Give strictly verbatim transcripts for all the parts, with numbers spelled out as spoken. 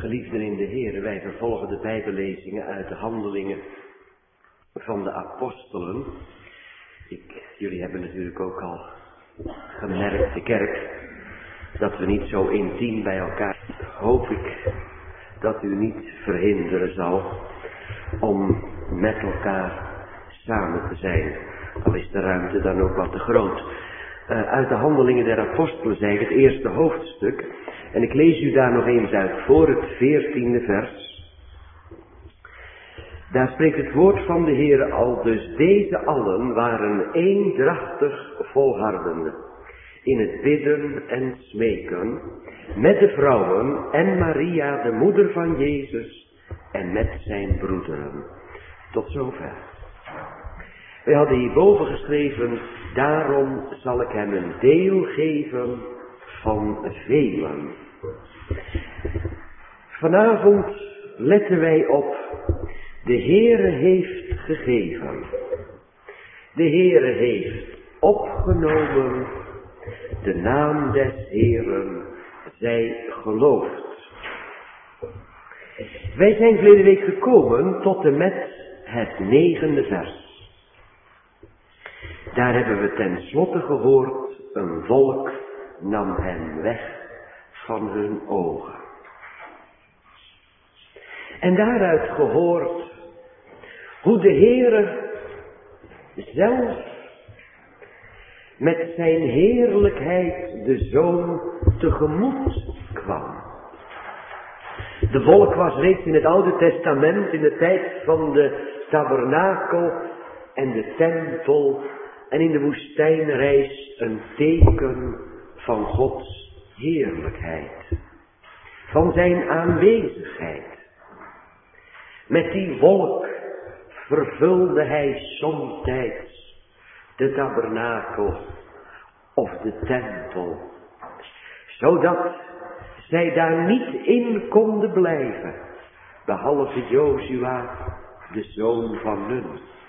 Geliefden in de Heer, wij vervolgen de Bijbellezingen uit de handelingen van de apostelen. Ik, jullie hebben natuurlijk ook al gemerkt, de kerk, dat we niet zo intiem bij elkaar zijn. Hoop ik dat u niet verhinderen zal om met elkaar samen te zijn. Al is de ruimte dan ook wat te groot. Uh, uit de handelingen der apostelen zeg ik het eerste hoofdstuk. En ik lees u daar nog eens uit voor, het veertiende vers. Daar spreekt het woord van de Heer al, dus deze allen waren eendrachtig volhardende in het bidden en smeken, met de vrouwen en Maria, de moeder van Jezus, en met zijn broederen. Tot zover. Wij hadden hierboven geschreven, daarom zal ik hem een deel geven van velen. Vanavond letten wij op, de Heere heeft gegeven. De Heere heeft opgenomen, de naam des Heeren zij geloofd. Wij zijn verleden week gekomen tot en met het negende vers. Daar hebben we tenslotte gehoord, een volk nam hen weg van hun ogen. En daaruit gehoord hoe de Heere zelf met zijn heerlijkheid de Zoon tegemoet kwam. De volk was reeds in het Oude Testament, in de tijd van de tabernakel en de tempel en in de woestijnreis een teken van Gods heerlijkheid, van zijn aanwezigheid. Met die wolk vervulde hij somtijds de tabernakel of de tempel, zodat zij daar niet in konden blijven, behalve Jozua, de zoon van Nun.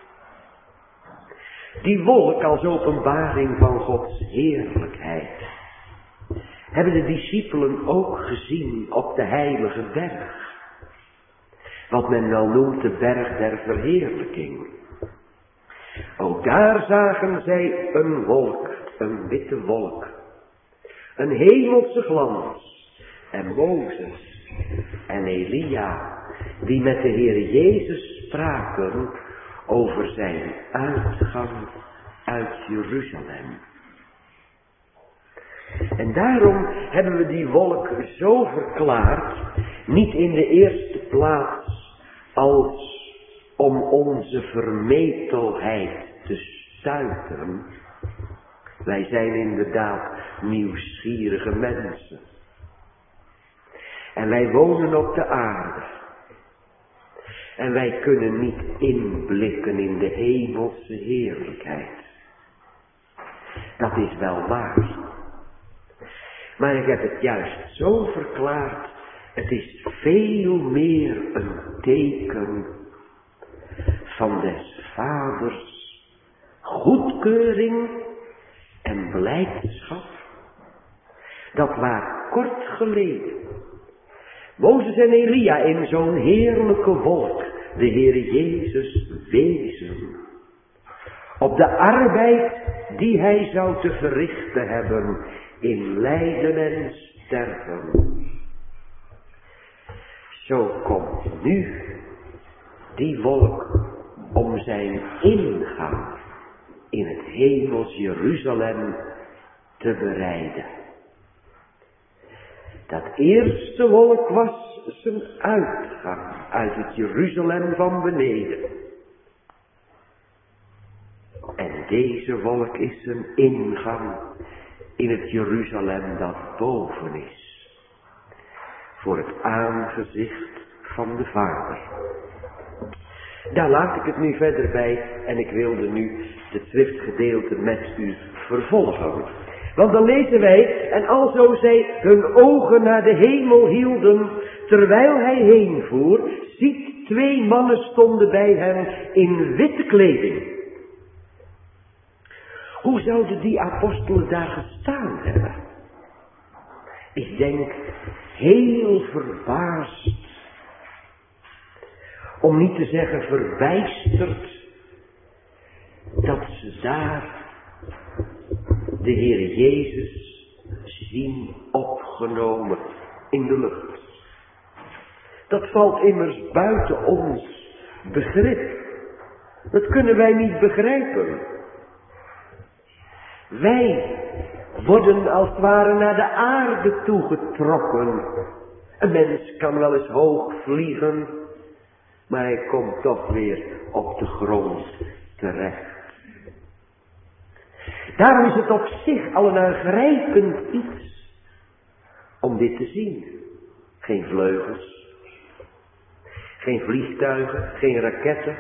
Die wolk als openbaring van Gods heerlijkheid hebben de discipelen ook gezien op de heilige berg. Wat men wel noemt de berg der verheerlijking. Ook daar zagen zij een wolk, een witte wolk. Een hemelse glans. En Mozes en Elia, die met de Heer Jezus spraken over zijn uitgang uit Jeruzalem. En daarom hebben we die wolk zo verklaard, niet in de eerste plaats als om onze vermetelheid te stuiten. Wij zijn inderdaad nieuwsgierige mensen. En wij wonen op de aarde. En wij kunnen niet inblikken in de hemelse heerlijkheid. Dat is wel waar. Maar ik heb het juist zo verklaard. Het is veel meer een teken van des Vaders goedkeuring en blijdschap. Dat waar kort geleden Mozes en Elia in zo'n heerlijke wolk de Heer Jezus wezen. Op de arbeid die hij zou te verrichten hebben in lijden en sterven. Zo komt nu die wolk om zijn ingang in het hemels Jeruzalem te bereiden. Dat eerste wolk was zijn uitgang uit het Jeruzalem van beneden. En deze wolk is zijn ingang in het Jeruzalem dat boven is. Voor het aangezicht van de Vader. Daar laat ik het nu verder bij en ik wilde nu het schriftgedeelte met u vervolgen. Want dan lezen wij, en alzo zij hun ogen naar de hemel hielden, terwijl hij heenvoer, ziet twee mannen stonden bij hem in witte kleding. Hoe zouden die apostelen daar gestaan hebben? Ik denk heel verbaasd, om niet te zeggen verbijsterd, dat ze daar de Heer Jezus zien opgenomen in de lucht. Dat valt immers buiten ons begrip. Dat kunnen wij niet begrijpen. Wij worden als het ware naar de aarde toegetrokken. Een mens kan wel eens hoog vliegen, maar hij komt toch weer op de grond terecht. Daarom is het op zich al een aangrijpend iets om dit te zien. Geen vleugels, geen vliegtuigen, geen raketten.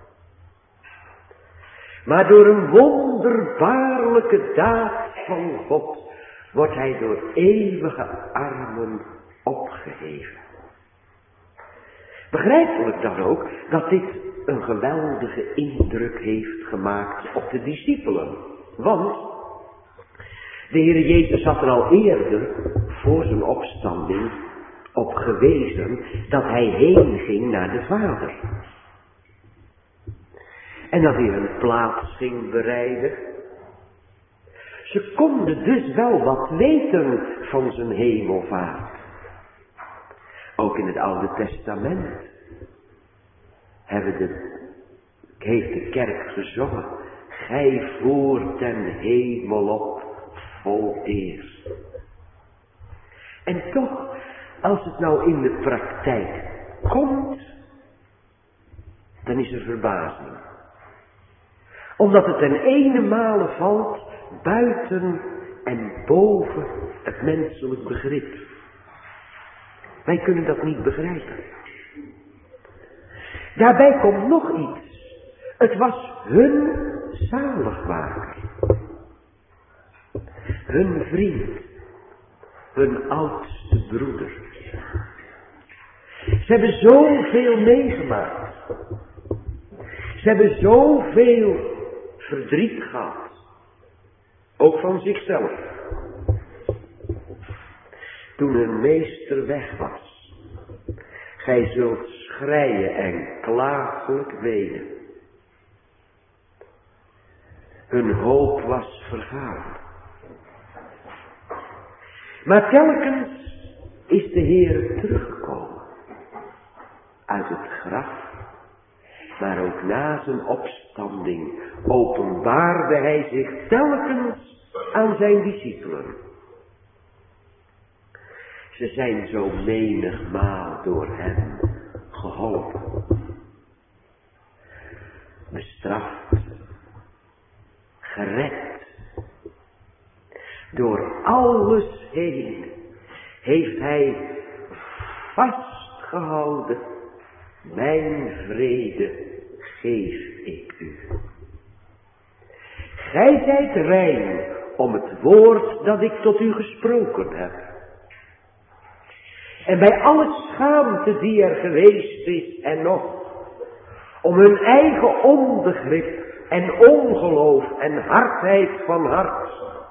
Maar door een wonderbaarlijke daad van God wordt hij door eeuwige armen opgeheven. Begrijpelijk dan ook dat dit een geweldige indruk heeft gemaakt op de discipelen. Want de Heer Jezus had er al eerder voor zijn opstanding op gewezen dat hij heen ging naar de Vader. En dat hij een plaats ging bereiden. Ze konden dus wel wat weten van zijn hemelvaart. Ook in het Oude Testament hebben de, heeft de kerk gezongen. Gij voert ten hemel op vol eer. En toch, als het nou in de praktijk komt, dan is er verbazing. Omdat het ten ene male valt buiten en boven het menselijk begrip. Wij kunnen dat niet begrijpen. Daarbij komt nog iets. Het was hun zaligmaker. Hun vriend. Hun oudste broeder. Ze hebben zoveel meegemaakt. Ze hebben zoveel verdriet gehad. Ook van zichzelf. Toen hun meester weg was. Gij zult schreien en klagelijk wenen. Hun hoop was vergaan. Maar telkens is de Heer teruggekomen. Uit het graf. Maar ook na zijn opstanding openbaarde hij zich telkens aan zijn discipelen. Ze zijn zo menigmaal door hem geholpen. Bestraft. Gered. Door alles heen heeft hij vastgehouden. Mijn vrede geef ik u. Gij zijt rein om het woord dat ik tot u gesproken heb. En bij alle schaamte die er geweest is en nog, om hun eigen onbegrip en ongeloof en hardheid van hart.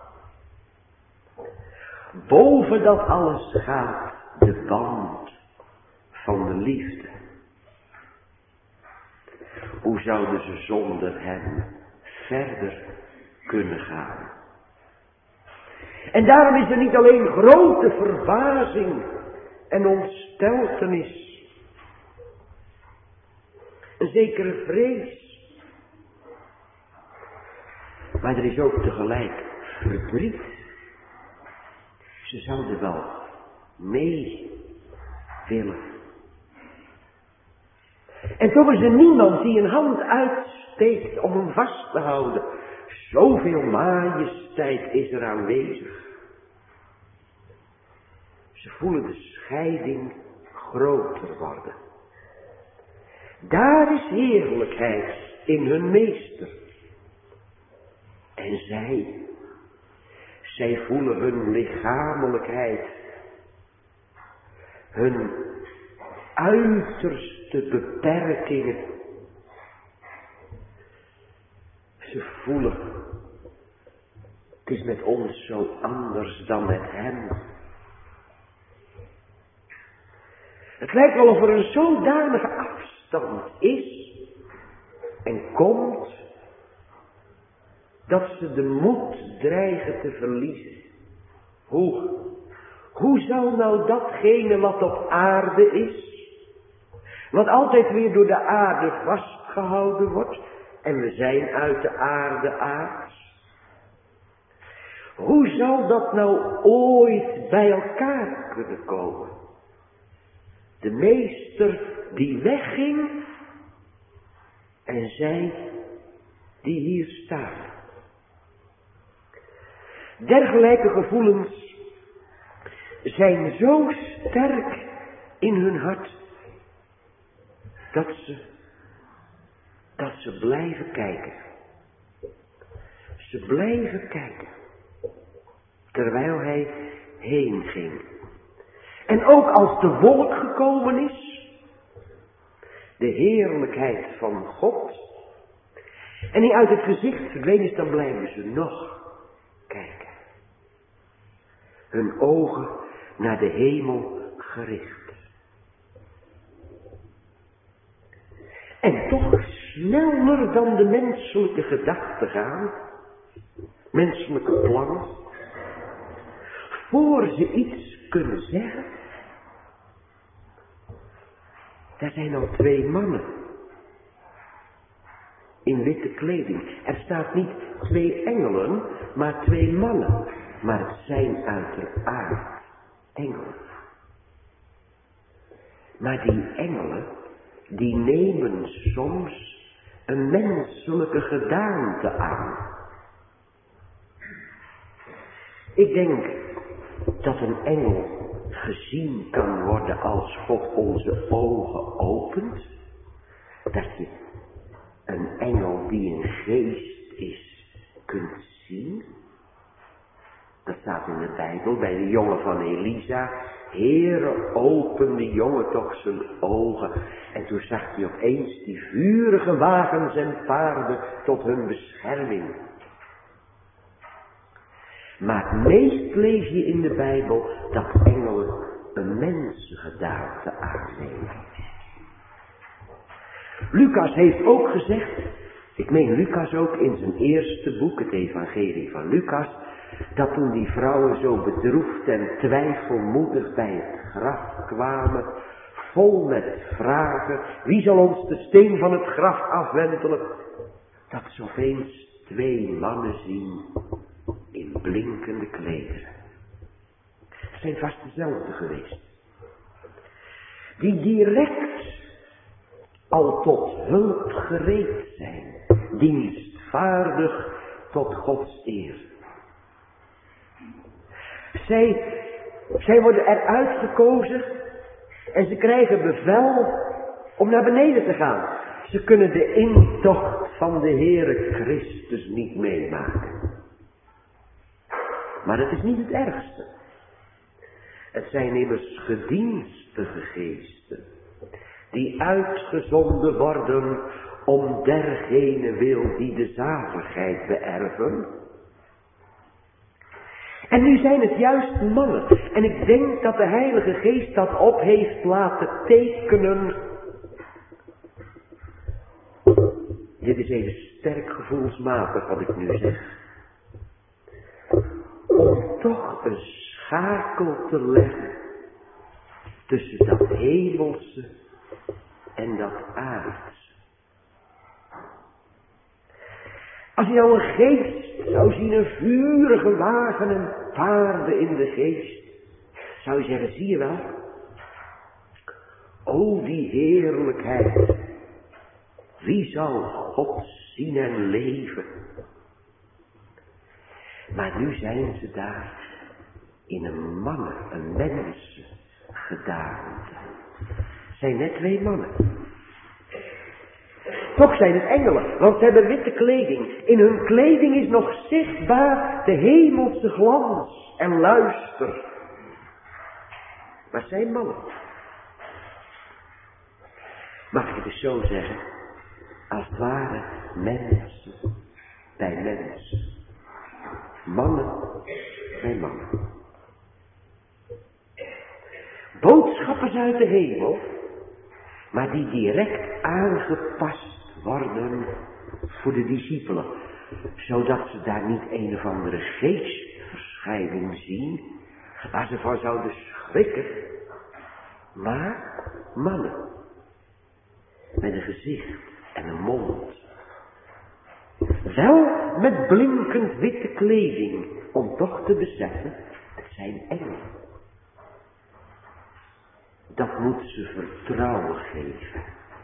Boven dat alles gaat de band van de liefde. Hoe zouden ze zonder hem verder kunnen gaan? En daarom is er niet alleen grote verbazing en ontsteltenis. Een zekere vrees. Maar er is ook tegelijk verdriet. Ze zouden wel mee willen. En toch is er niemand die een hand uitsteekt om hem vast te houden. Zoveel majesteit is er aanwezig. Ze voelen de scheiding groter worden. Daar is heerlijkheid in hun meester. En zij, zij voelen hun lichamelijkheid, hun uiterste beperkingen. Ze voelen, het is met ons zo anders dan met hem. Het lijkt wel of er een zodanige afstand is en komt dat ze de moed dreigen te verliezen. Hoe? Hoe zal nou datgene wat op aarde is, wat altijd weer door de aarde vastgehouden wordt, en we zijn uit de aarde aards, hoe zal dat nou ooit bij elkaar kunnen komen? De meester die wegging en zij die hier staan. Dergelijke gevoelens zijn zo sterk in hun hart dat ze, dat ze blijven kijken. Ze blijven kijken terwijl hij heen ging. En ook als de wolk gekomen is, de heerlijkheid van God, en die uit het gezicht verdwenen is, dan blijven ze nog kijken. Hun ogen naar de hemel gericht. En toch sneller dan de menselijke gedachten gaan, menselijke plannen, voor ze iets kunnen zeggen, daar zijn al twee mannen in witte kleding. Er staat niet twee engelen, maar twee mannen. Maar het zijn uiteraard engelen. Maar die engelen, die nemen soms een menselijke gedaante aan. Ik denk dat een engel gezien kan worden als God onze ogen opent. Dat je een engel die een geest is kunt zien. Dat staat in de Bijbel bij de jongen van Elisa. Heere, open de jongen toch zijn ogen. En toen zag hij opeens die vurige wagens en paarden tot hun bescherming. Maar het meest lees je in de Bijbel dat engelen een mensengedaante aannemen. Lucas heeft ook gezegd, ik meen Lucas ook in zijn eerste boek, het evangelie van Lucas, dat toen die vrouwen zo bedroefd en twijfelmoedig bij het graf kwamen, vol met vragen, wie zal ons de steen van het graf afwentelen, dat ze opeens twee mannen zien in blinkende klederen. Het zijn vast dezelfde geweest. Die direct al tot hulp gereed zijn, dienstvaardig tot Gods eer. Zij, zij worden eruit gekozen en ze krijgen bevel om naar beneden te gaan. Ze kunnen de intocht van de Heere Christus niet meemaken. Maar het is niet het ergste. Het zijn immers gedienstige geesten, die uitgezonden worden om dergene wil die de zaligheid beërven. En nu zijn het juist mannen. En ik denk dat de Heilige Geest dat op heeft laten tekenen. Dit is even sterk gevoelsmatig wat ik nu zeg. Om toch een schakel te leggen tussen dat hemelse en dat aardse. Als je nou een geest zou zien, een vurige wagen en paarden in de geest, zou je zeggen, zie je wel? O, die heerlijkheid. Wie zal God zien en leven? Maar nu zijn ze daar in een mannen, een mensengedaante. Het zijn net twee mannen. Toch zijn het engelen, want ze hebben witte kleding. In hun kleding is nog zichtbaar de hemelse glans en luister. Maar het zijn mannen. Mag ik het dus zo zeggen? Als het ware mensen bij mensen. Mannen bij mannen. Boodschap boodschappers uit de hemel, maar die direct aangepast worden voor de discipelen, zodat ze daar niet een of andere geestverschijning zien, waar ze van zouden schrikken, maar mannen, met een gezicht en een mond, wel met blinkend witte kleding, om toch te beseffen, het zijn engelen. Dat moet ze vertrouwen geven.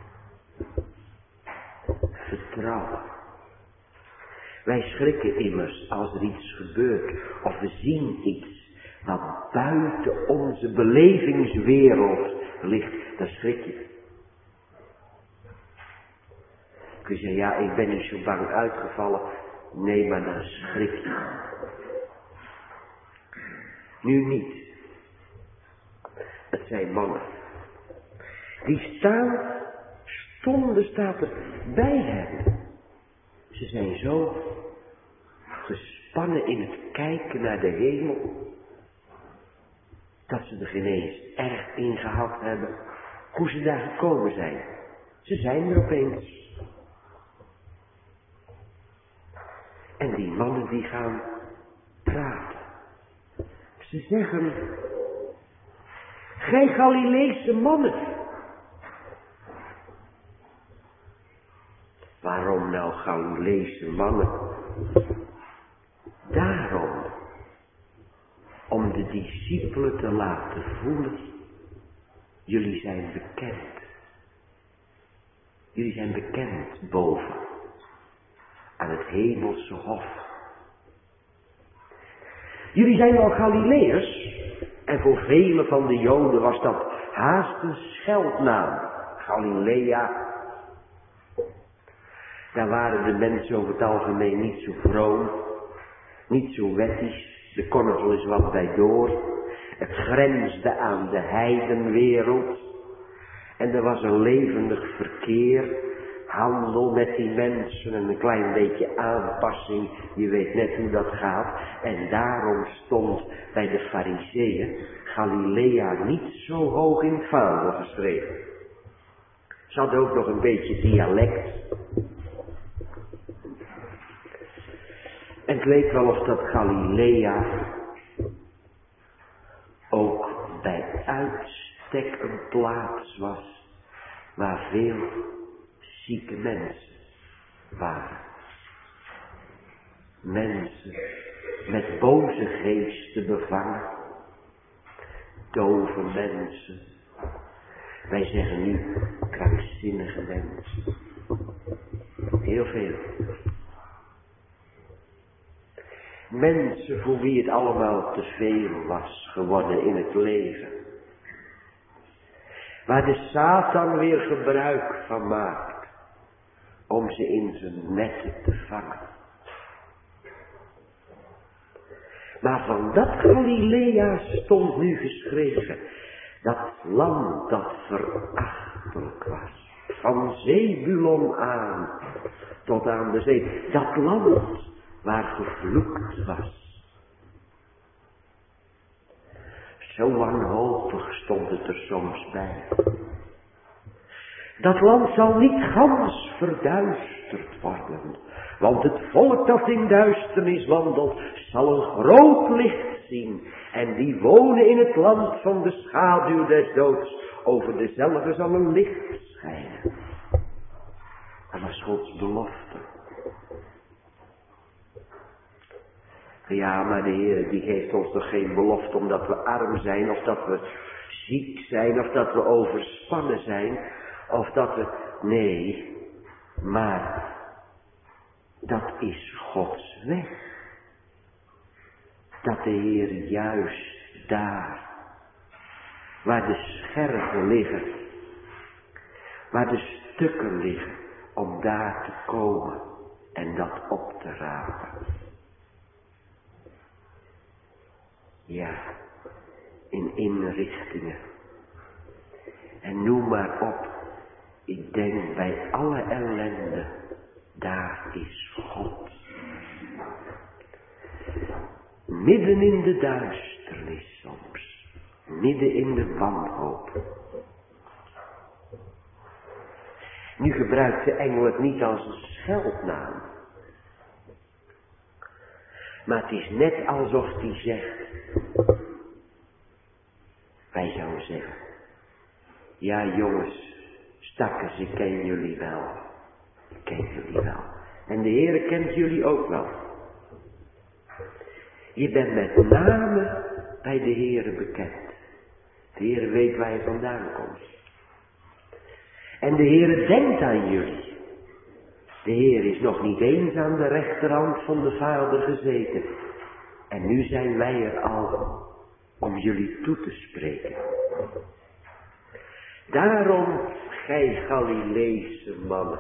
Vertrouwen. Wij schrikken immers als er iets gebeurt of we zien iets wat buiten onze belevingswereld ligt. Dan schrik je. Kun je zeggen, ja, ik ben niet zo bang uitgevallen. Nee, maar dan schrik je. Nu niet. Het zijn mannen. Die staan, stonden staat er bij hem. Ze zijn zo gespannen in het kijken naar de hemel, dat ze er geen eens erg in gehad hebben hoe ze daar gekomen zijn. Ze zijn er opeens. En die mannen die gaan praten. Ze zeggen, gij Galileese mannen. Waarom nou Galileese mannen? Daarom, om de discipelen te laten voelen, jullie zijn bekend. Jullie zijn bekend boven, aan het hemelse hof. Jullie zijn wel Galileërs, en voor velen van de Joden was dat haast een scheldnaam. Galilea. Daar waren de mensen over het algemeen niet zo vroom, niet zo wettisch, er kon er wel eens wat bij door. Het grensde aan de heidenwereld en er was een levendig verkeer, handel met die mensen en een klein beetje aanpassing, je weet net hoe dat gaat. En daarom stond bij de Farizeeën Galilea niet zo hoog in het vaandel geschreven. Ze hadden ook nog een beetje dialect. En het leek wel of dat Galilea ook bij uitstek een plaats was waar veel zieke mensen waren. Mensen met boze geesten bevangen. Dove mensen. Wij zeggen nu krankzinnige mensen. Heel veel. Mensen voor wie het allemaal te veel was geworden in het leven. Waar de Satan weer gebruik van maakt om ze in zijn netten te vangen. Maar van dat Galilea stond nu geschreven, dat land dat verachtelijk was, van Zebulon aan tot aan de zee, dat land waar gevloekt was. Zo wanhopig stond het er soms bij. Dat land zal niet gans verduisterd worden, want het volk dat in duisternis wandelt, zal een groot licht zien. En die wonen in het land van de schaduw des doods, over dezelfde zal een licht schijnen. Dat was Gods belofte. Ja, maar de Heer die geeft ons toch geen belofte omdat we arm zijn, of dat we ziek zijn, of dat we overspannen zijn, of dat we... Nee, maar dat is Gods weg. Dat de Heer juist daar, waar de scherven liggen, waar de stukken liggen, om daar te komen en dat op te rapen. Ja, in inrichtingen. En noem maar op, ik denk bij alle ellende, daar is God. Midden in de duisternis soms, midden in de wanhoop. Nu gebruikt de engel het niet als een scheldnaam. Maar het is net alsof hij zegt. Wij zouden zeggen. Ja jongens, stakkers, ik ken jullie wel. Ik ken jullie wel. En de Heere kent jullie ook wel. Je bent met name bij de Heere bekend. De Heere weet waar je vandaan komt. En de Heere denkt aan jullie. De Heer is nog niet eens aan de rechterhand van de Vader gezeten. En nu zijn wij er al om jullie toe te spreken. Daarom, gij Galileese mannen.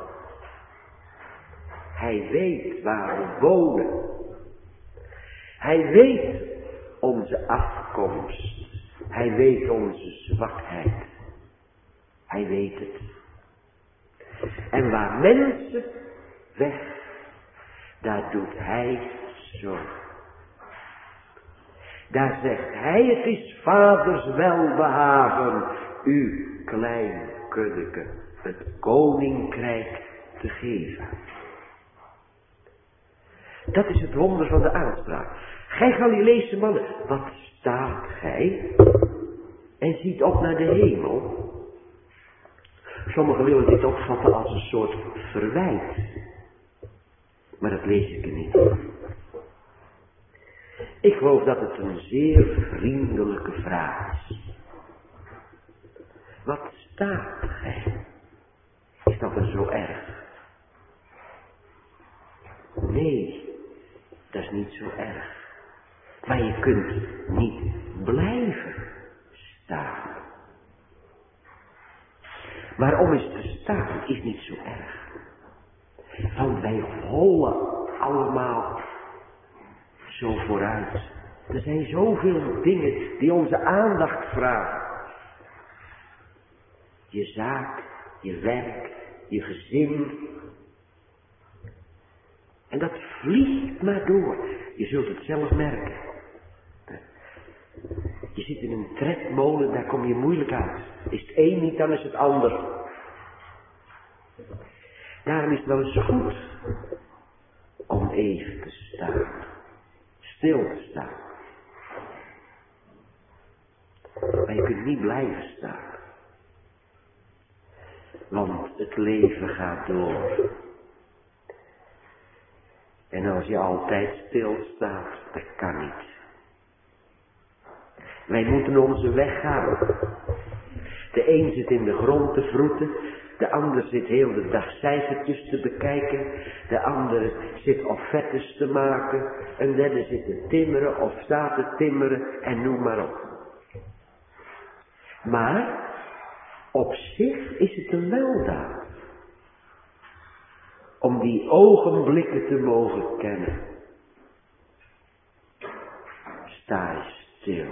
Hij weet waar we wonen. Hij weet onze afkomst. Hij weet onze zwakheid. Hij weet het. En waar mensen weg, daar doet hij zorg. Daar zegt hij, het is vaders welbehagen, u klein kuddeke, het koninkrijk te geven. Dat is het wonder van de aanspraak. Gij Galileese mannen, wat staat gij en ziet op naar de hemel? Sommigen willen dit opvatten als een soort verwijt. Maar dat lees ik er niet. Ik geloof dat het een zeer vriendelijke vraag is. Wat staat gij? Is dat er zo erg? Nee, dat is niet zo erg. Maar je kunt niet blijven staan. Maar om eens te staan is niet zo erg. Want wij hollen allemaal zo vooruit. Er zijn zoveel dingen die onze aandacht vragen. Je zaak, je werk, je gezin. En dat vliegt maar door. Je zult het zelf merken. Je zit in een tredmolen, daar kom je moeilijk uit. Is het een niet, dan is het ander. Daarom is het wel eens goed om even te staan. Stil te staan. Maar je kunt niet blijven staan. Want het leven gaat door. En als je altijd stilstaat, dat kan niet. Wij moeten onze weg gaan. De een zit in de grond te vroeten. De ander zit heel de dag cijfertjes te bekijken. De andere zit offertes te maken. Een derde zit te timmeren of staat te timmeren en noem maar op. Maar op zich is het een weldaad. Om die ogenblikken te mogen kennen. Sta eens stil.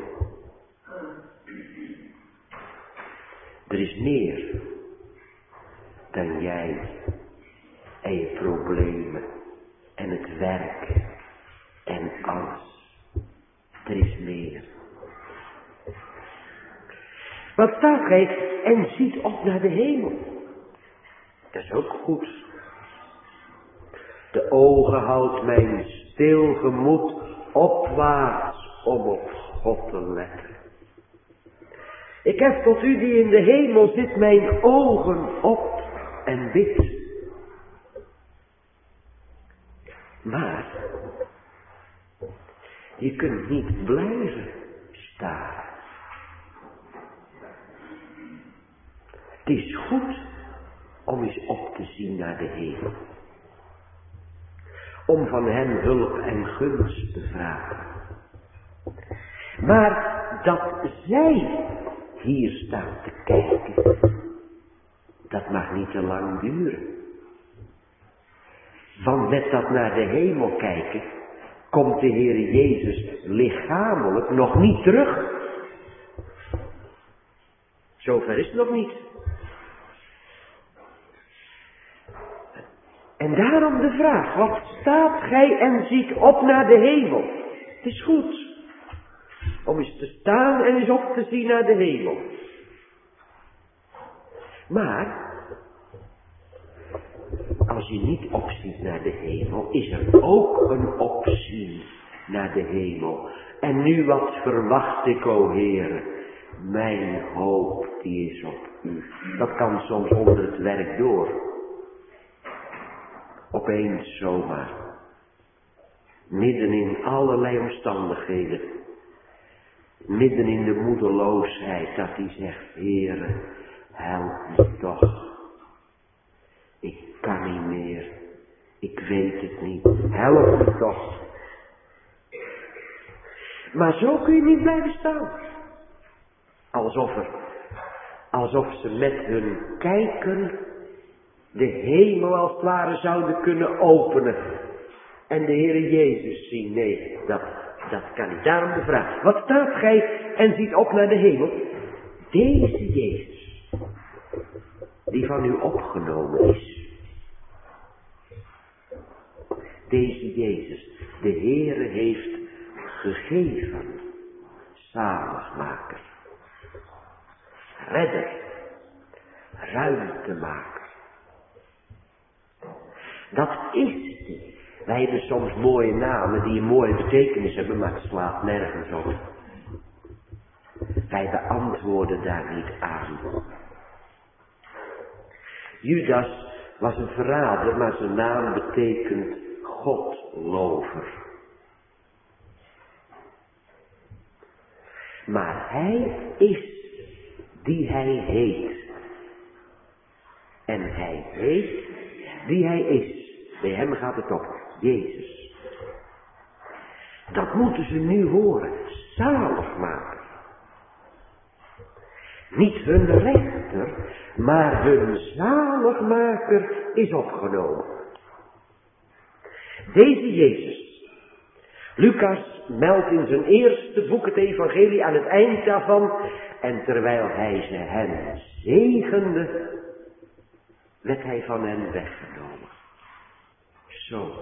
Er is meer dan jij en je problemen en het werk en alles. Er is meer. Wat staat gij en ziet op naar de hemel? Dat is ook goed. De ogen houdt mijn stil gemoed opwaarts om op God te letten. Ik heb tot u die in de hemel zit mijn ogen op en bid. Maar je kunt niet blijven staren. Het is goed om eens op te zien naar de hemel. Om van hem hulp en gunst te vragen. Maar dat zij hier staat te kijken, dat mag niet te lang duren. Want met dat naar de hemel kijken, komt de Heer Jezus lichamelijk nog niet terug. Zover is het nog niet. En daarom de vraag, wat staat gij en ziet op naar de hemel? Het is goed om eens te staan en eens op te zien naar de hemel. Maar, als je niet opziet naar de hemel, is er ook een opzien naar de hemel. En nu wat verwacht ik, o Heere, mijn hoop die is op u. Dat kan soms onder het werk door. Opeens zomaar. Midden in allerlei omstandigheden. Midden in de moedeloosheid dat hij zegt, Heere, help me toch. Ik kan niet meer. Ik weet het niet. Help me toch. Maar zo kun je niet blijven staan. Alsof er, alsof ze met hun kijken de hemel als het ware zouden kunnen openen. En de Heere Jezus zien. Nee, dat, dat kan niet. Daarom de vraag. Wat staat gij en ziet op naar de hemel? Deze Jezus, die van u opgenomen is. Deze Jezus, de Heere heeft gegeven. Zaligmaker. Redder. Ruimtemaker. Dat is die. Wij hebben soms mooie namen die een mooie betekenis hebben, maar het slaat nergens op. Wij beantwoorden daar niet aan. Judas was een verrader, maar zijn naam betekent Godlover. Maar hij is die hij heet. En hij heet die hij is. Bij hem gaat het op. Jezus. Dat moeten ze nu horen. Zaligmaker. Niet hun rechter, maar hun zaligmaker is opgenomen. Deze Jezus. Lucas meldt in zijn eerste boek het evangelie aan het eind daarvan. En terwijl hij ze hen zegende, werd hij van hen weggenomen. Zo.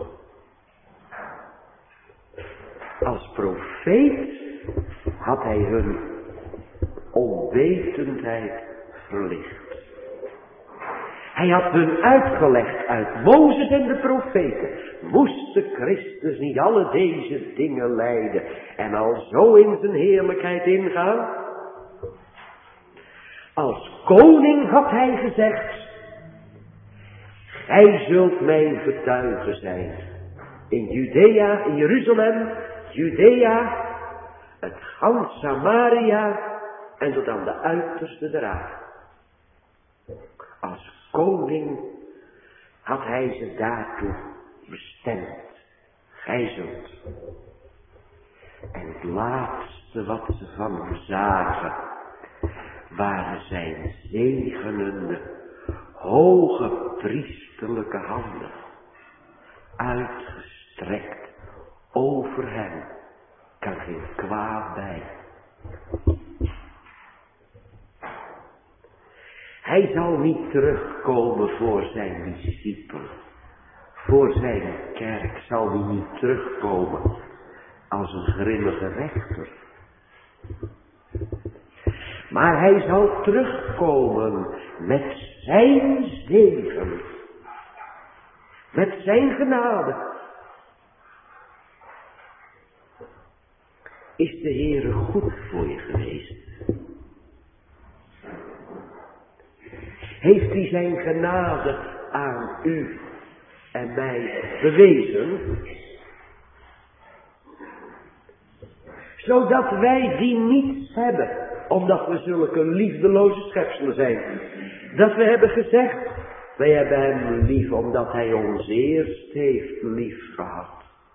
Als profeet had hij hun onwetendheid verlicht. Hij had hun uitgelegd uit Mozes en de profeten. Moest de Christus niet alle deze dingen lijden en al zo in zijn heerlijkheid ingaan? Als koning had hij gezegd, gij zult mijn getuige zijn. In Judea, in Jeruzalem, Judea, het gans Samaria en tot aan de uiterste der aarde. Als koning had hij ze daartoe bestemd. Gij zult. En het laatste wat ze van hem zagen, waren zijn zegenende, hoge priesterlijke handen, uitgestrekt over hem, kan geen kwaad bij. Hij zal niet terugkomen voor zijn discipelen, voor zijn kerk zal hij niet terugkomen als een grimmige rechter. Maar hij zal terugkomen met zijn zegen. Met zijn genade. Is de Heere goed voor je geweest? Heeft hij zijn genade aan u en mij bewezen? Zodat wij die niet hebben. Omdat we zulke liefdeloze schepselen zijn. Dat we hebben gezegd, wij hebben hem lief omdat hij ons eerst heeft lief gehad.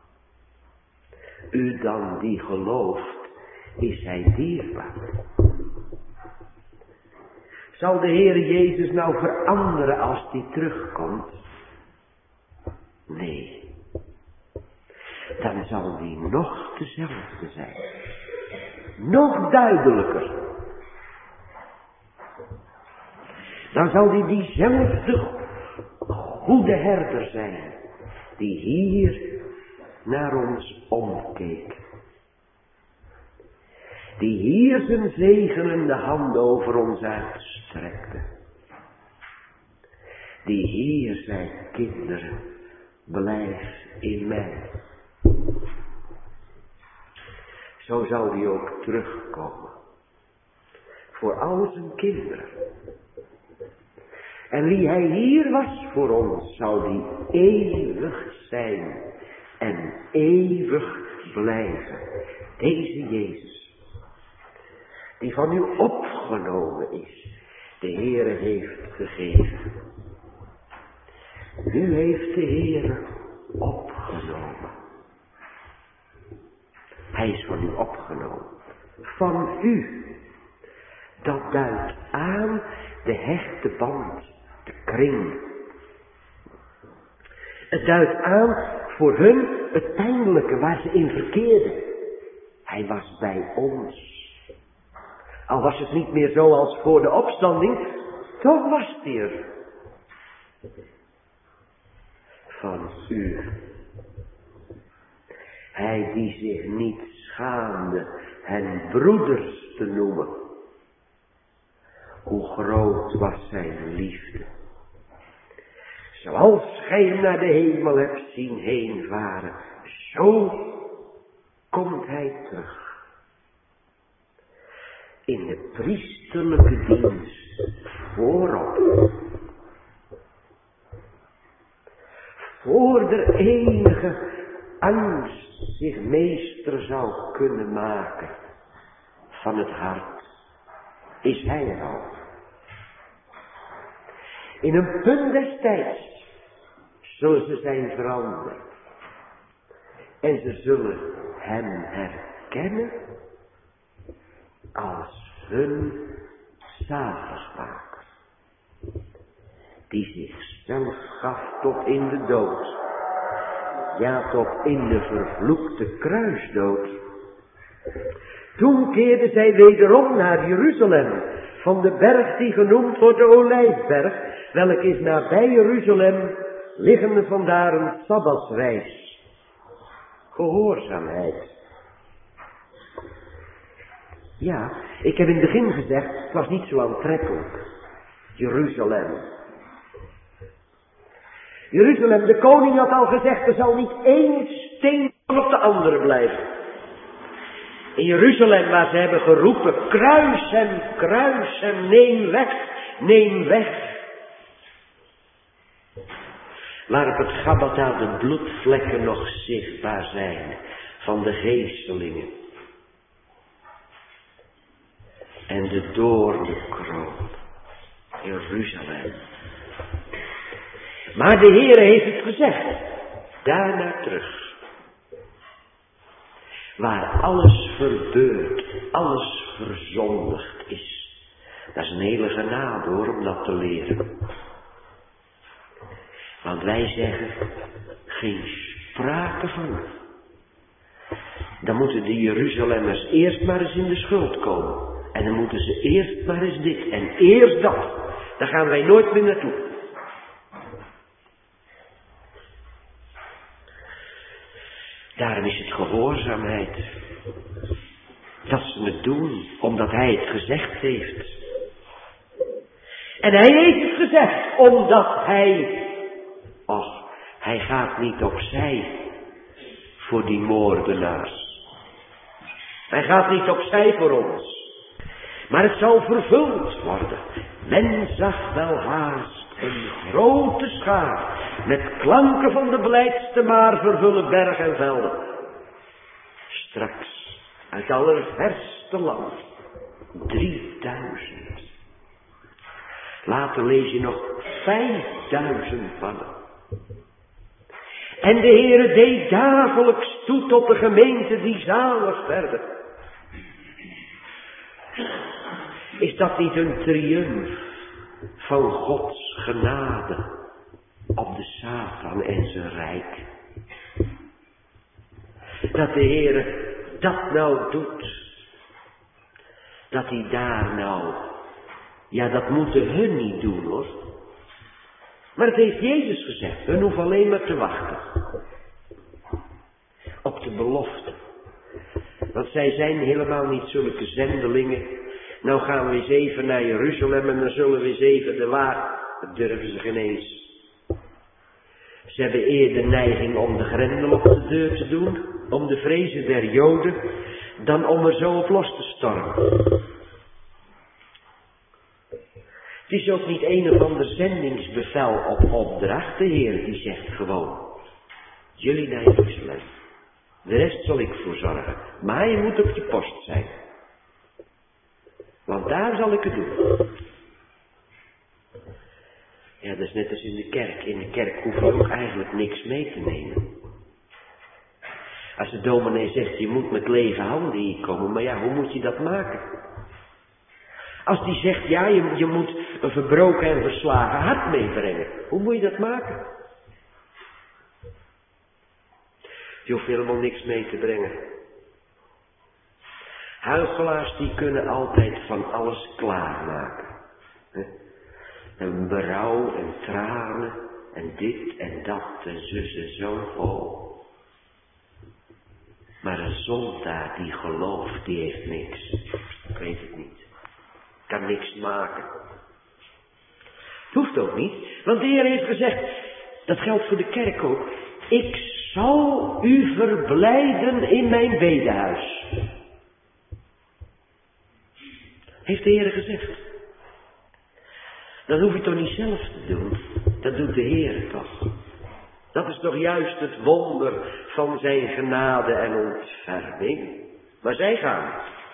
U dan die gelooft, is hij dierbaar. Zal de Heere Jezus nou veranderen als hij terugkomt? Nee. Dan zal hij nog dezelfde zijn. Nog duidelijker. Dan zal hij diezelfde goede herder zijn, die hier naar ons omkeek. die hier zijn zegenende hand over ons uitstrekte. Die hier zei, kinderen, blijf in mij. Zo zou hij ook terugkomen. Voor al zijn kinderen. En wie hij hier was voor ons, zou die eeuwig zijn en eeuwig blijven. Deze Jezus, die van u opgenomen is, de Heere heeft gegeven. Nu heeft de Heere opgenomen. Hij is van u opgenomen. Van u. Dat duidt aan de hechte band, de kring. Het duidt aan voor hun het pijnlijke waar ze in verkeerden. Hij was bij ons. Al was het niet meer zoals voor de opstanding, toch was hij er. Van u. Hij die zich niet schaamde hen broeders te noemen. Hoe groot was zijn liefde. Zoals gij hem naar de hemel hebt zien heenvaren, zo komt hij terug. In de priesterlijke dienst voorop. Voor de enige angst zich meester zou kunnen maken van het hart, is hij er al. In een punt des tijds zullen ze zijn veranderd. En ze zullen hem herkennen als hun zaligmaker. Die zichzelf gaf tot in de dood. Ja, tot in de vervloekte kruisdood. Toen keerden zij wederom naar Jeruzalem, van de berg die genoemd wordt de Olijfberg, welk is nabij Jeruzalem, liggende vandaar een sabbatsreis. Gehoorzaamheid. Ja, ik heb in het begin gezegd, het was niet zo aantrekkelijk. Jeruzalem. Jeruzalem, de koning had al gezegd, er zal niet één steen op de andere blijven. In Jeruzalem waar ze hebben geroepen, kruis hem, kruis hem, neem weg, neem weg. Waar op het Gabbatha de bloedvlekken nog zichtbaar zijn van de geestelingen. En de doornenkroon, Jeruzalem. Maar de Heere heeft het gezegd, daarna terug. Waar alles verbeurd, alles verzondigd is. Dat is een hele genade hoor, om dat te leren. Want wij zeggen, geen sprake van. Dan moeten de Jeruzalemmers eerst maar eens in de schuld komen. En dan moeten ze eerst maar eens dit en eerst dat. Daar gaan wij nooit meer naartoe. Daarom is het gehoorzaamheid. Dat ze het doen, omdat hij het gezegd heeft. En hij heeft het gezegd, omdat hij... Och, hij gaat niet opzij voor die moordenaars. Hij gaat niet opzij voor ons. Maar het zal vervuld worden. Men zag wel haast een grote schaar met klanken van de blijdste maar vervullen berg en velden. Straks uit allerverste land drieduizend. Later lees je nog vijfduizend mannen. En de Heere deed dagelijks toe tot de gemeente die zalig werden. Is dat niet een triumf van Gods genade op de Satan en zijn rijk? Dat de Heere dat nou doet. Dat hij daar nou, ja dat moeten hun niet doen hoor. Maar het heeft Jezus gezegd, hun hoeven alleen maar te wachten. Op de belofte. Want zij zijn helemaal niet zulke zendelingen. Nou gaan we eens even naar Jeruzalem en dan zullen we eens even de waar. Dat durven ze geen eens. Ze hebben eer de neiging om de grendel op de deur te doen, om de vrezen der Joden, dan om er zo op los te stormen. Het is ook niet een of ander zendingsbevel op opdracht. De Heer die zegt gewoon, jullie naar Jeruzalem. De rest zal ik voor zorgen. Maar je moet op je post zijn. Want daar zal ik het doen. Ja, dat is net als in de kerk. In de kerk hoef je ook eigenlijk niks mee te nemen. Als de dominee zegt, je moet met lege handen hier komen. Maar ja, hoe moet je dat maken? Als die zegt, ja, je, je moet een verbroken en verslagen hart meebrengen. Hoe moet je dat maken? Je hoeft helemaal niks mee te brengen. Huichelaars die kunnen altijd van alles klaarmaken. En berouw en tranen en dit en dat en zus en zo. Oh. Maar een zondaar die gelooft, die heeft niks. Ik weet het niet. Kan niks maken. Het hoeft ook niet, want de Heer heeft gezegd, dat geldt voor de kerk ook, ik zal u verblijden in mijn bedehuis. Heeft de Heer gezegd. Dat hoef je toch niet zelf te doen, dat doet de Heer toch. Dat is toch juist het wonder van zijn genade en ontferming. Maar zij gaan.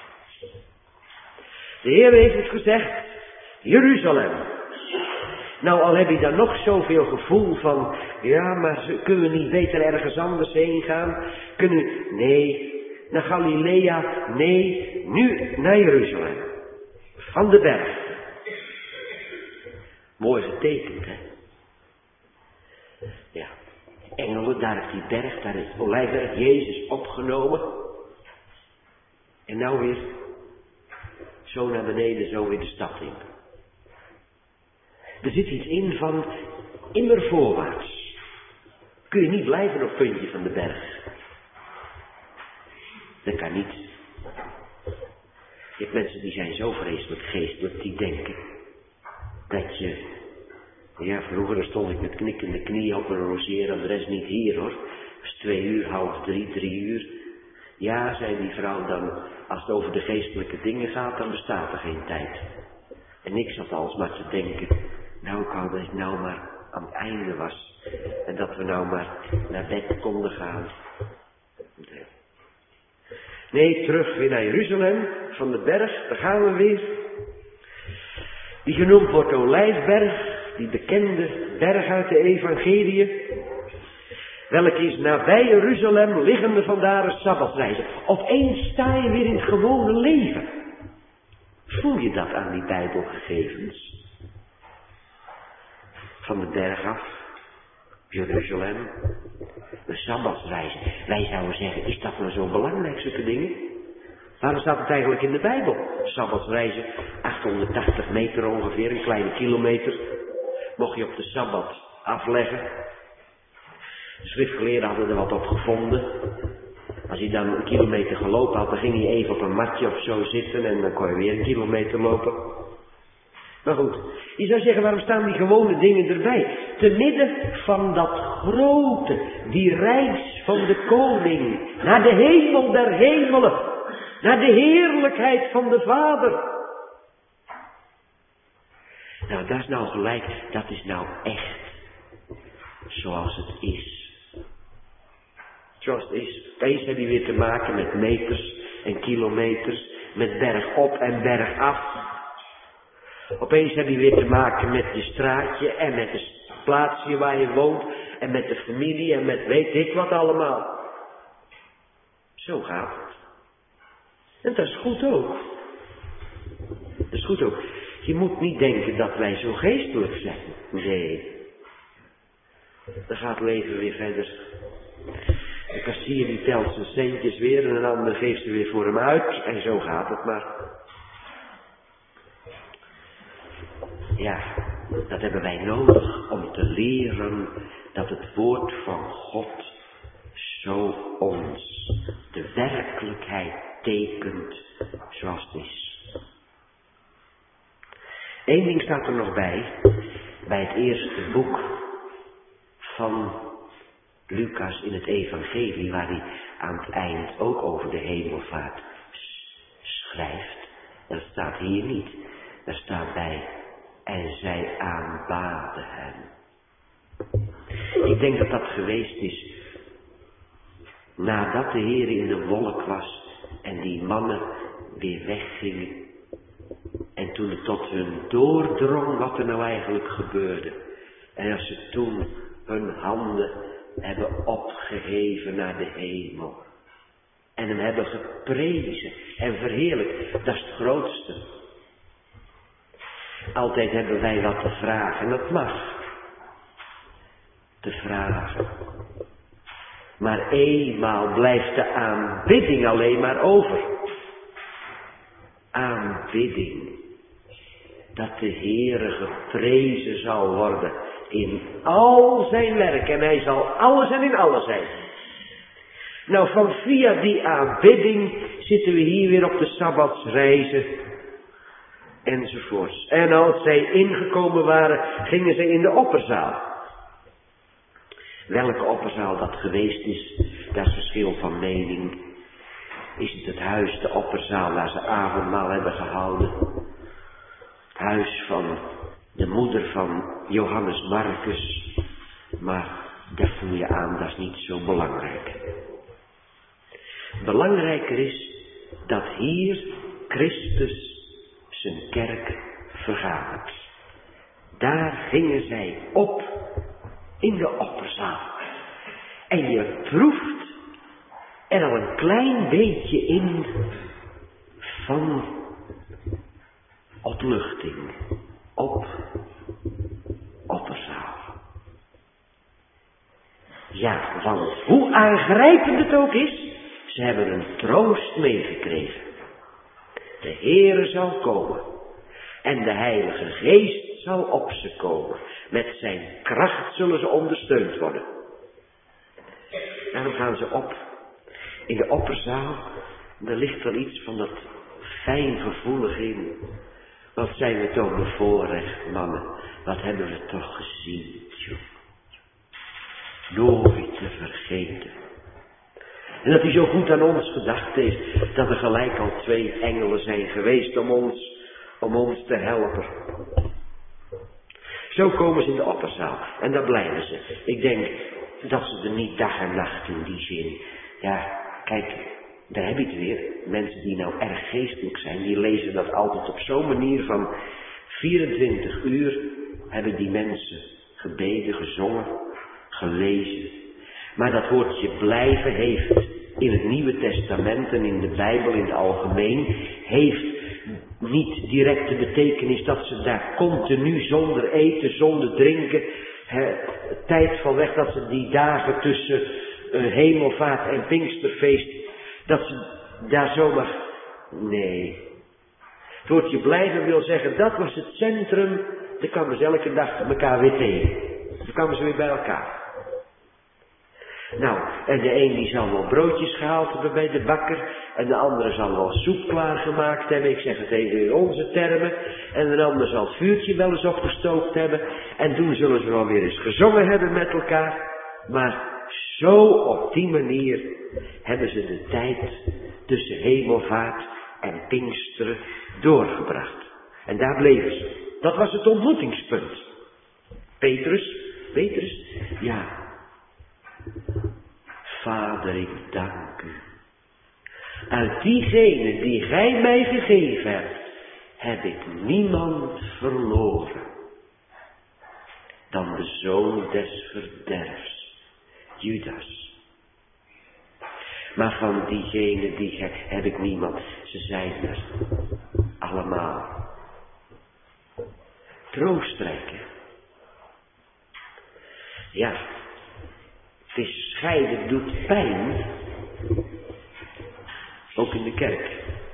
De Heer heeft het gezegd, Jeruzalem. Nou, al heb je daar nog zoveel gevoel van, ja, maar kunnen we niet beter ergens anders heen gaan? Kunnen we, nee, naar Galilea, nee, nu naar Jeruzalem. Van de berg. Mooi getekend, hè? Ja, engelen, daar op die berg, daar is de Olijfberg, Jezus opgenomen. En nou weer, zo naar beneden, zo weer de stad in. Er zit iets in van immer voorwaarts. Kun je niet blijven op het puntje van de berg. Dat kan niet. Je hebt mensen die zijn zo vreselijk geestelijk, die denken dat je, ja, vroeger stond ik met knikkende knieën op een logeer, en de rest niet hier hoor. Het is twee uur, half drie, drie uur. Ja, zei die vrouw dan, als het over de geestelijke dingen gaat, dan bestaat er geen tijd. En ik zat alsmaar te denken, nou ik wou dat het nou maar aan het einde was. En dat we nou maar naar bed konden gaan. Nee, terug weer naar Jeruzalem, van de berg, daar gaan we weer. Die genoemd wordt de Olijfberg, die bekende berg uit de Evangeliën. Welke is nabij Jeruzalem, liggende vandaar een sabbatsreizen. Opeens sta je weer in het gewone leven. Voel je dat aan die Bijbelgegevens? Van de berg af, Jeruzalem, de sabbatsreizen. Wij zouden zeggen, is dat nou zo belangrijk, zulke dingen? Waarom staat het eigenlijk in de Bijbel? Sabbatsreizen, achthonderdtachtig meter ongeveer, een kleine kilometer. Mocht je op de Sabbat afleggen. De schriftgeleerden hadden er wat op gevonden. Als hij dan een kilometer gelopen had, dan ging hij even op een matje of zo zitten en dan kon je weer een kilometer lopen. Maar goed, je zou zeggen, waarom staan die gewone dingen erbij? Te midden van dat grote, die reis van de koning, naar de hemel der hemelen, naar de heerlijkheid van de Vader. Nou, dat is nou gelijk, dat is nou echt zoals het is. Zoals het is. Opeens heb je weer te maken met meters en kilometers, met berg op en berg af. Opeens heb je weer te maken met je straatje en met het plaatsje waar je woont en met de familie en met weet ik wat allemaal. Zo gaat het. En dat is goed ook. Dat is goed ook. Je moet niet denken dat wij zo geestelijk zijn. Nee. Dan gaat het leven weer verder. De kassier die telt zijn centjes weer en een ander geeft ze weer voor hem uit. En zo gaat het maar. Ja, dat hebben wij nodig om te leren dat het woord van God zo ons de werkelijkheid tekent zoals het is. Eén ding staat er nog bij, bij het eerste boek van Lucas in het evangelie, waar hij aan het eind ook over de hemelvaart schrijft. Dat staat hier niet. Daar staat bij, en zij aanbaden hem. Ik denk dat dat geweest is nadat de Heer in de wolk was en die mannen weer weggingen. En toen het tot hun doordrong wat er nou eigenlijk gebeurde. En als ze toen hun handen hebben opgeheven naar de hemel. En hem hebben geprezen en verheerlijkt. Dat is het grootste. Altijd hebben wij wat te vragen. En dat mag. Te vragen. Maar eenmaal blijft de aanbidding alleen maar over. Aanbidding. Dat de Heere geprezen zal worden in al zijn werk. En hij zal alles en in alles zijn. Nou, van via die aanbidding zitten we hier weer op de sabbatsreizen. Enzovoorts. En als zij ingekomen waren, gingen zij in de opperzaal. Welke opperzaal dat geweest is, dat is verschil van mening. Is het het huis, de opperzaal, waar ze avondmaal hebben gehouden? Huis van de moeder van Johannes Marcus. Maar daar voel je aan, dat is niet zo belangrijk. Belangrijker is dat hier Christus zijn kerk vergadert. Daar gingen zij op in de opperzaal. En je proeft er al een klein beetje in van opluchting op opperzaal. Ja, want hoe aangrijpend het ook is, ze hebben een troost meegekregen. De Heere zal komen en de Heilige Geest zal op ze komen. Met zijn kracht zullen ze ondersteund worden. Daarom gaan ze op in de opperzaal. Er ligt wel iets van dat fijngevoelig in. Wat zijn we toch bevoorrecht, mannen. Wat hebben we toch gezien, joh. Nooit te vergeten. En dat hij zo goed aan ons gedacht heeft, dat er gelijk al twee engelen zijn geweest om ons, om ons te helpen. Zo komen ze in de opperzaal en daar blijven ze. Ik denk dat ze er niet dag en nacht in die zin. Ja, kijk, daar heb je het weer. Mensen die nou erg geestelijk zijn, die lezen dat altijd op zo'n manier van vierentwintig uur hebben die mensen gebeden, gezongen, gelezen. Maar dat woordje blijven heeft in het Nieuwe Testament en in de Bijbel in het algemeen, heeft niet direct de betekenis dat ze daar continu zonder eten, zonder drinken, he, tijd van weg, dat ze die dagen tussen uh, hemelvaart en Pinksterfeest, dat ze daar zomaar, nee. Het woordje blijven wil zeggen, dat was het centrum, daar kwamen ze elke dag elkaar weer tegen. Dan kwamen ze weer bij elkaar. Nou, en de een die zal wel broodjes gehaald hebben bij de bakker. En de andere zal wel soep klaargemaakt hebben. Ik zeg het even in onze termen. En een ander zal het vuurtje wel eens opgestookt hebben. En toen zullen ze wel weer eens gezongen hebben met elkaar. Maar zo op die manier hebben ze de tijd tussen hemelvaart en Pinksteren doorgebracht. En daar bleven ze. Dat was het ontmoetingspunt. Petrus, Petrus, ja... Vader, ik dank u. Uit diegene die gij mij gegeven hebt, heb ik niemand verloren dan de zoon des verderfs, Judas. Maar van diegene die gij, heb ik niemand, ze zijn er allemaal. Troostrijken. Ja. Het is scheiden doet pijn. Ook in de kerk.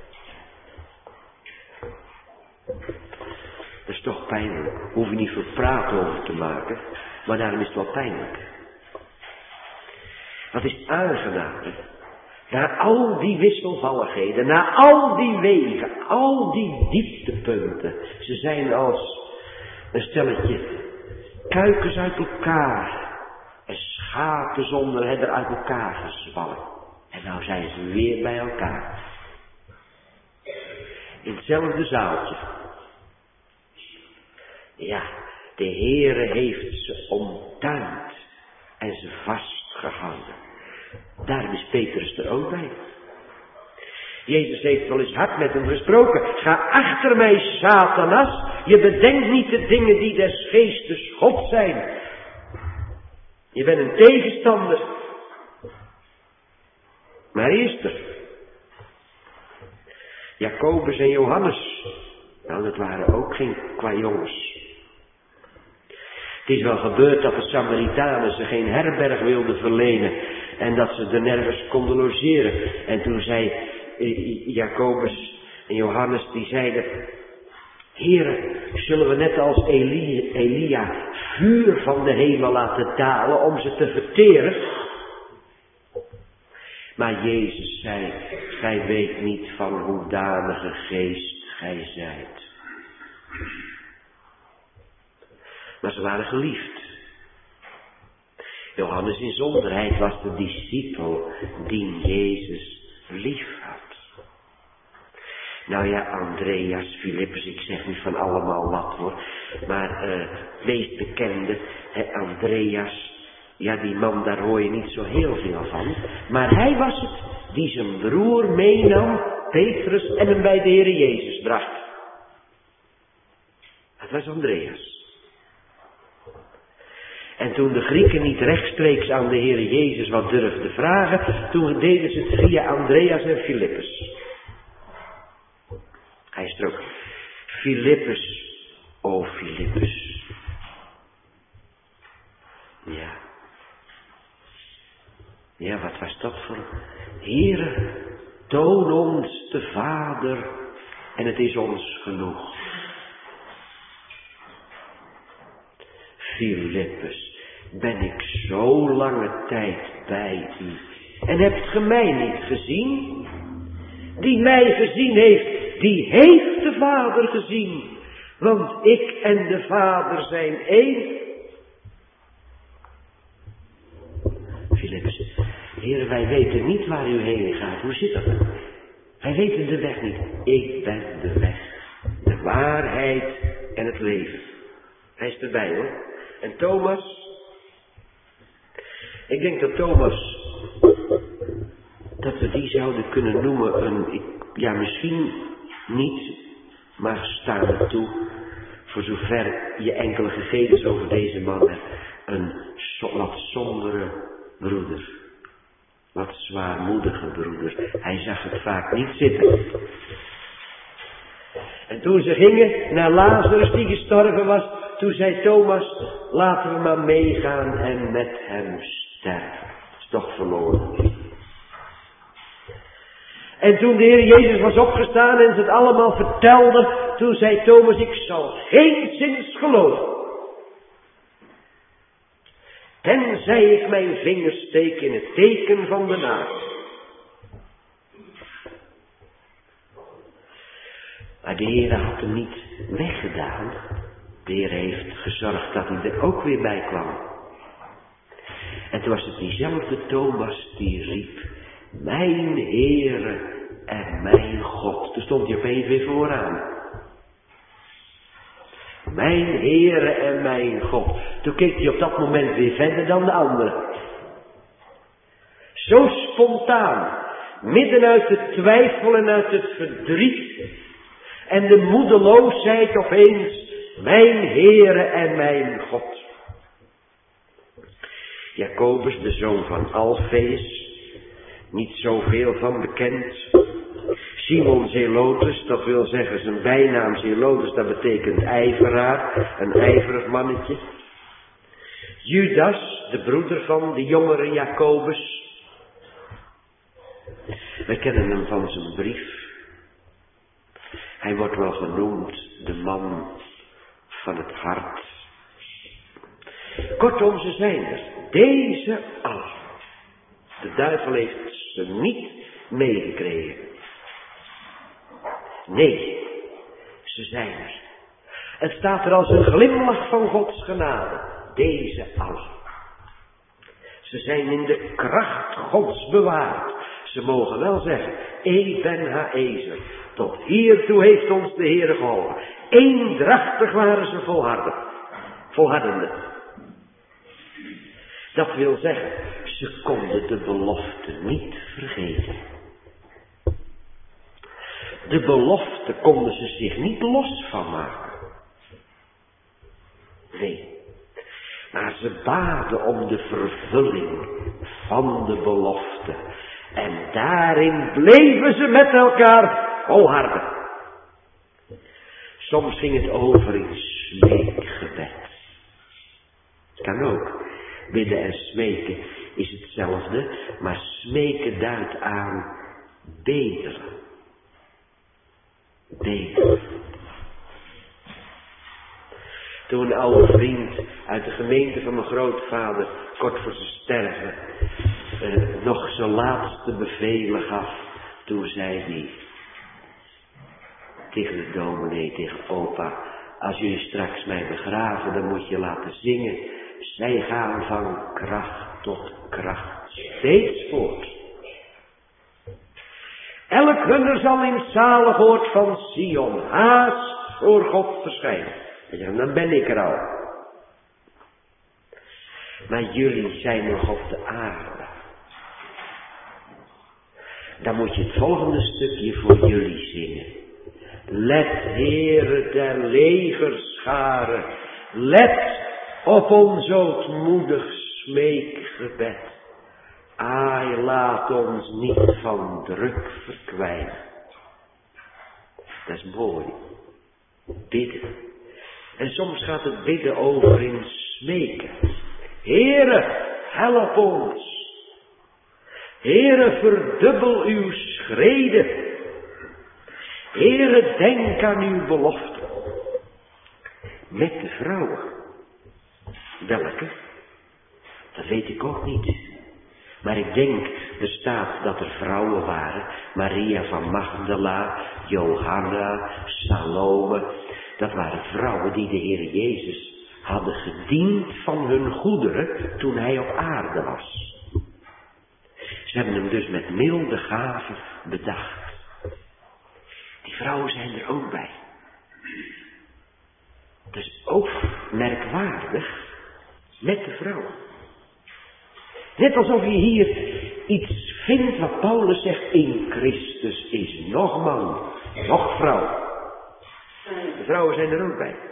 Dat is toch pijnlijk. Hoef je niet veel praat over te maken. Maar daarom is het wel pijnlijk. Wat is aangenaam. Na al die wisselvalligheden, na al die wegen, al die dieptepunten. Ze zijn als een stelletje kuikens uit elkaar en schapen zonder herder uit elkaar gezwallen. En nou zijn ze weer bij elkaar. In hetzelfde zaaltje. Ja, de Heere heeft ze omtuind en ze vastgehouden. Daarom is Petrus er ook bij. Jezus heeft wel eens hard met hem gesproken. Ga achter mij, Satanas. Je bedenkt niet de dingen die des geestes God zijn. Je bent een tegenstander. Maar hij is er. Jacobus en Johannes. Nou, dat waren ook geen kwajongens. Het is wel gebeurd dat de Samaritanen ze geen herberg wilden verlenen. En dat ze er nergens konden logeren. En toen zei Jacobus en Johannes, die zeiden: Heere, zullen we net als Elia, Elia vuur van de hemel laten dalen om ze te verteren? Maar Jezus zei: gij weet niet van hoedanige geest gij zijt. Maar ze waren geliefd. Johannes in zonderheid was de discipel die Jezus lief had. Nou ja, Andreas, Filippus, ik zeg niet van allemaal wat hoor. Maar uh, het meest bekende, hè, Andreas, ja die man daar hoor je niet zo heel veel van. Maar hij was het die zijn broer meenam, Petrus, en hem bij de Heere Jezus bracht. Dat was Andreas. En toen de Grieken niet rechtstreeks aan de Heere Jezus wat durfden vragen, toen deden ze het via Andreas en Filippus. Hij is er ook. Filippus, o Filippus. Ja. Ja, wat was dat voor... Heere, toon ons de Vader en het is ons genoeg. Filippus, ben ik zo lange tijd bij u. En hebt ge mij niet gezien? Die mij gezien heeft, die heeft de Vader gezien. Want ik en de Vader zijn één. Filippus, Heer, wij weten niet waar u heen gaat. Hoe zit dat? Wij weten de weg niet. Ik ben de weg, de waarheid en het leven. Hij is erbij hoor. En Thomas, ik denk dat Thomas, dat we die zouden kunnen noemen een, ja misschien niet, maar staan er toe, voor zover je enkele gegevens over deze man hebt, een so, wat sombere broeder, wat zwaarmoedige broeder. Hij zag het vaak niet zitten. En toen ze gingen naar Lazarus die gestorven was, toen zei Thomas, laten we maar meegaan en met hem sterven. Dat is toch verloren. En toen de Heer Jezus was opgestaan en ze het allemaal vertelde, toen zei Thomas, ik zal geenszins geloven. Tenzij ik mijn vingers steek in het teken van de naald. Maar de Heer had hem niet weggedaan. De Heer heeft gezorgd dat hij er ook weer bij kwam. En toen was het diezelfde Thomas die riep, mijn Heere en mijn God. Toen stond hij opeens weer vooraan. Mijn Heere en mijn God. Toen keek hij op dat moment weer verder dan de anderen. Zo spontaan, midden uit de twijfel en uit het verdriet en de moedeloosheid opeens, mijn Heere en mijn God. Jacobus, de zoon van Alfeus, niet zoveel van bekend. Simon Zelotes, dat wil zeggen zijn bijnaam Zelotes, dat betekent ijveraar, een ijverig mannetje. Judas, de broeder van de jongere Jacobus. Wij kennen hem van zijn brief. Hij wordt wel genoemd de man van het hart. Kortom, ze zijn er. Deze allen. De duivel heeft ze niet meegekregen. Nee, ze zijn er. Het staat er als een glimlach van Gods genade. Deze allen. Ze zijn in de kracht Gods bewaard. Ze mogen wel zeggen, Eben ha-ezer. Tot hiertoe heeft ons de Heere geholpen. Eendrachtig waren ze volharden. Volhardende. Dat wil zeggen, ze konden de belofte niet vergeten. De belofte konden ze zich niet los van maken. Nee. Maar ze baden om de vervulling van de belofte. En daarin bleven ze met elkaar volharden. Soms ging het over in smeekgebed. Kan ook. Bidden en smeken is hetzelfde, maar smeken duidt aan bedelen. Bedelen. Toen een oude vriend uit de gemeente van mijn grootvader, kort voor zijn sterven, eh, nog zijn laatste bevelen gaf, toen zei hij tegen de dominee, tegen opa, als jullie straks mij begraven, dan moet je laten zingen, zij gaan van kracht tot kracht steeds voort. Elk hunner zal in het zalig oord van Sion haast voor God verschijnen. En zeggen, dan ben ik er al. Maar jullie zijn nog op de aarde. Dan moet je het volgende stukje voor jullie zingen. Let, Heere der legerscharen, let op ons ootmoedig smeekgebed. Ai, laat ons niet van druk verkwijnen. Dat is mooi. Bidden. En soms gaat het bidden over in smeken. Heere, help ons. Heere, verdubbel uw schreden. Heere, denk aan uw belofte. Met de vrouwen. Welke? Dat weet ik ook niet. Maar ik denk, er staat dat er vrouwen waren. Maria van Magdala, Johanna, Salome. Dat waren vrouwen die de Heer Jezus hadden gediend van hun goederen toen hij op aarde was. Ze hebben hem dus met milde gaven bedacht. Die vrouwen zijn er ook bij. Dus ook merkwaardig met de vrouwen. Net alsof je hier iets vindt wat Paulus zegt, in Christus is nog man, nog vrouw. De vrouwen zijn er ook bij.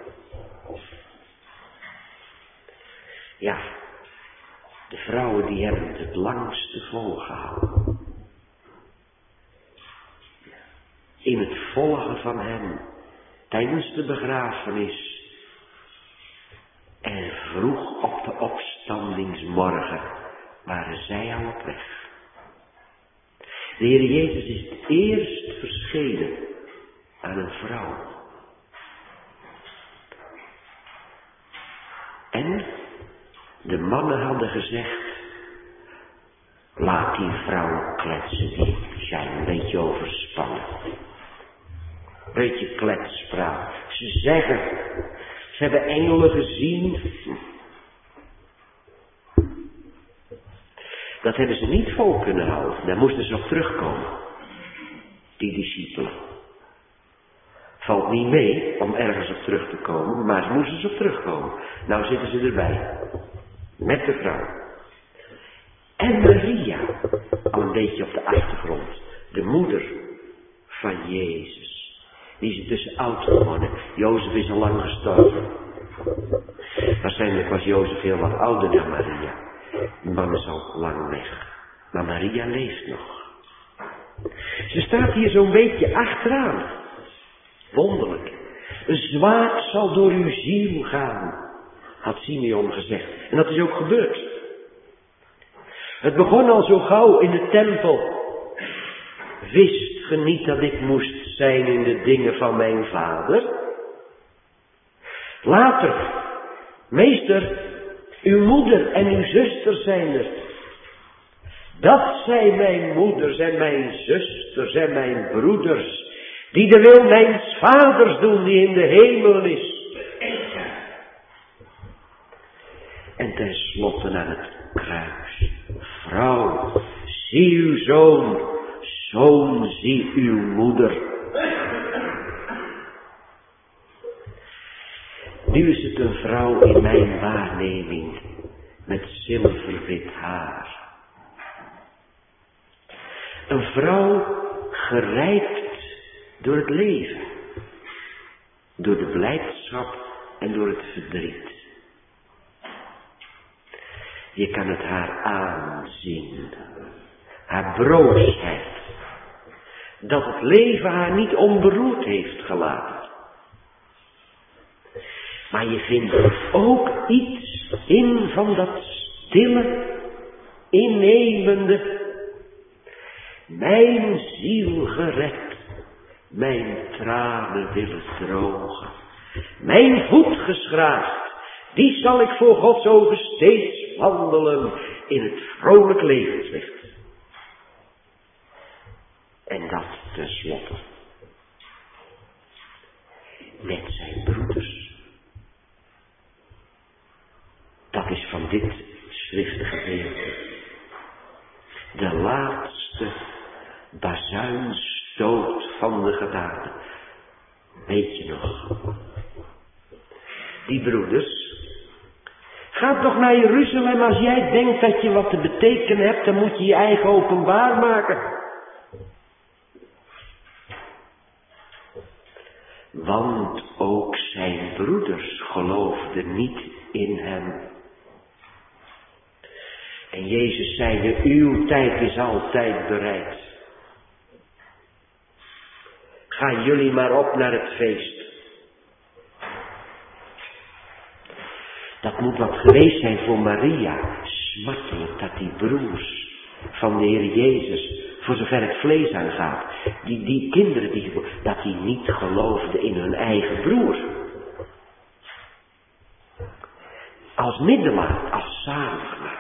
Ja, de vrouwen die hebben het het langste volgehouden. In het volgen van hem, tijdens de begrafenis en vroeg op de opstandingsmorgen waren zij al op weg. De Heer Jezus is het eerst verschenen aan een vrouw. En de mannen hadden gezegd, laat die vrouwen kletsen, die zijn een beetje overspannen. Beetje kletspraat. Ze zeggen, ze hebben engelen gezien. Dat hebben ze niet vol kunnen houden. Daar moesten ze op terugkomen. Die discipelen. Valt niet mee om ergens op terug te komen, maar ze moesten ze op terugkomen. Nou zitten ze erbij. Met de vrouw. En Maria, al een beetje op de achtergrond. De moeder van Jezus. Die is tussen oud geworden. Jozef is al lang gestorven. Waarschijnlijk was Jozef heel wat ouder dan Maria. De man is al lang weg. Maar Maria leeft nog. Ze staat hier zo'n beetje achteraan. Wonderlijk. Een zwaard zal door uw ziel gaan, had Simeon gezegd. En dat is ook gebeurd. Het begon al zo gauw in de tempel. Wist ge niet dat ik moest zijn in de dingen van mijn vader? Later, meester, uw moeder en uw zuster zijn er. Dat zijn mijn moeders en mijn zusters en mijn broeders, die de wil mijns vaders doen die in de hemel is. En tenslotte aan het kruis. Vrouw, zie uw zoon, zoon, zie uw moeder. Nu is het een vrouw in mijn waarneming met zilverwit haar. Een vrouw gerijpt door het leven, door de blijdschap en door het verdriet. Je kan het haar aanzien, haar broosheid, dat het leven haar niet onberoerd heeft gelaten. Maar je vindt ook iets in van dat stille, innemende, mijn ziel gered, mijn tranen willen drogen, mijn voet geschraagd, die zal ik voor Gods ogen steeds wandelen in het vrolijk levenslicht. En dat tenslotte met zijn broeders. Dat is van dit schriftgedeelte de laatste bazuinstoot van de genade. Weet je nog? Die broeders, ga toch naar Jeruzalem. Als jij denkt dat je wat te betekenen hebt, dan moet je je eigen openbaar maken. Want ook zijn broeders geloofden niet in hem. En Jezus zei, uw tijd is altijd bereid. Gaan jullie maar op naar het feest. Dat moet wat geweest zijn voor Maria. Smartelijk dat die broers van de Heer Jezus, voor zover het vlees aangaat, die, die kinderen, die, dat die niet geloofden in hun eigen broer. Als middelaar, als zaligmaker.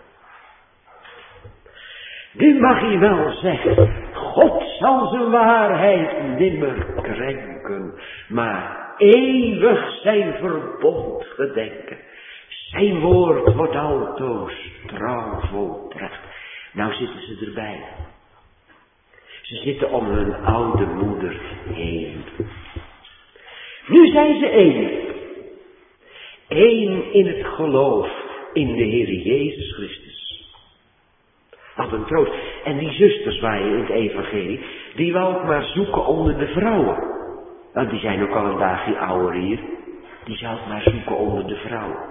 Nu mag je wel zeggen, God zal zijn waarheid nimmer krenken, maar eeuwig zijn verbond gedenken. Zijn woord wordt altoos trouw volbracht. Nou zitten ze erbij. Ze zitten om hun oude moeder heen. Nu zijn ze één. Eén in het geloof in de Heer Jezus Christus. Wat een troost. En die zusters waar je in het evangelie, die wou ik maar zoeken onder de vrouwen. Want die zijn ook al een dagje ouder hier. Die zou ik maar zoeken onder de vrouwen.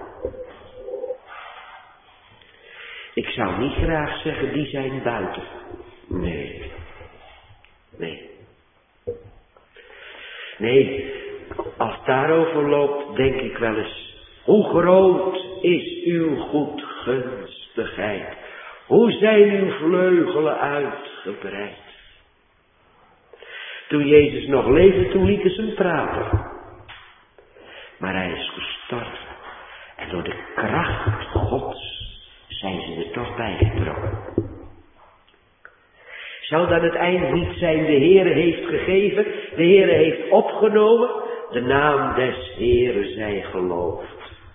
Ik zou niet graag zeggen, die zijn buiten. Nee. Nee. Nee, als het daarover loopt, denk ik wel eens, hoe groot is uw goedgunstigheid? Hoe zijn uw vleugelen uitgebreid? Toen Jezus nog leefde, toen lieten ze hem praten. Maar hij is gestorven. En door de kracht Gods zijn ze er toch bij getrokken. Zou dan het eind niet zijn, de Heere heeft gegeven, de Heere heeft opgenomen, de naam des Heeren zij geloofd.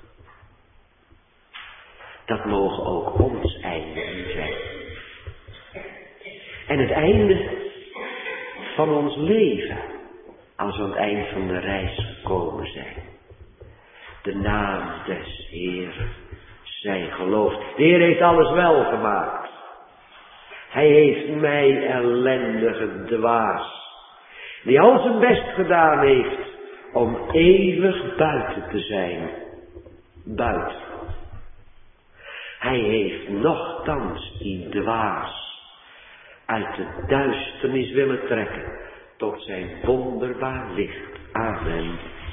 Dat mogen ook ons einde zijn. En het einde van ons leven, als we aan het eind van de reis gekomen zijn. De naam des Heeren zij geloofd. De Heer heeft alles wel gemaakt. Hij heeft mij, ellendige dwaas, die al zijn best gedaan heeft om eeuwig buiten te zijn. Buiten. Hij heeft nochtans die dwaas uit de duisternis willen trekken tot zijn wonderbaar licht. Amen.